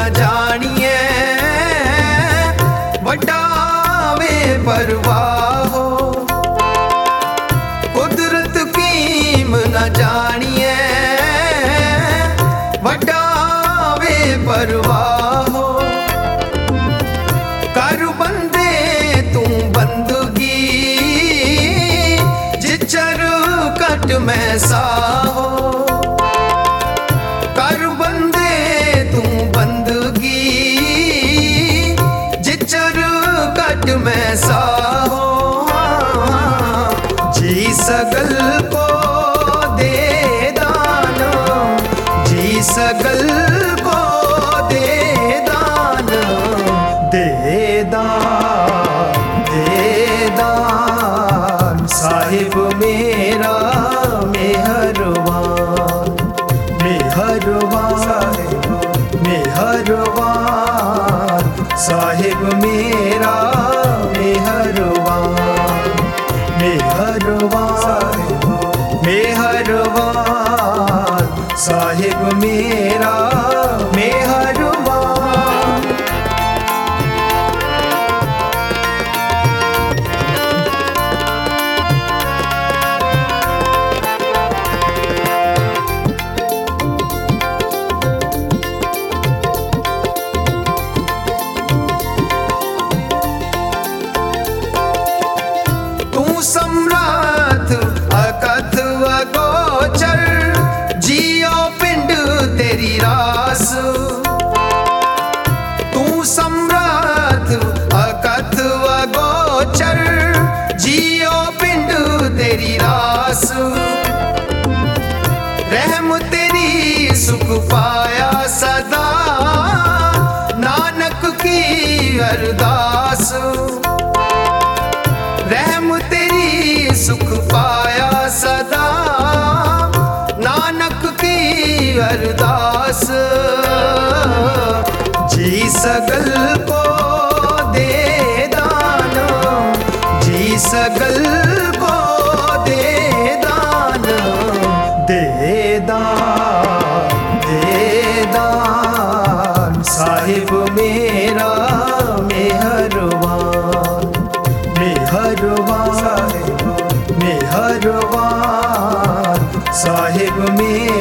जानिए वड्डावे परवाहो कुदरत कीम न जानिए वड्डावे परवाहो कर बंदे तू बंदगी जिचर कट मैं साहो कर बंदे तू बंदगी जिचर कट मैं साहो जी सगल को दे दान जी सगल को दे दान दे दान साहिब मेरा मेहरबान मेहरबान मेहरबान साहिब मेरा मेहरबान मेहरबान मेहरबान साहिब मेरा मेहरबान। सम्राट अकथ अगोचर जियो पिंड तेरी रास तू सम्राट अकथ अगोचर जियो पिंड तेरी रास रहम तेरी सुख पाया सदा नानक की अरदास रहम तेरी सुख पाया सदा नानक की अरदास जी सगल को दे दान जी सगल को दे दान दे दान साहिब मेरा मेहरबान मेहरबान मेहरबान साहिब मेरा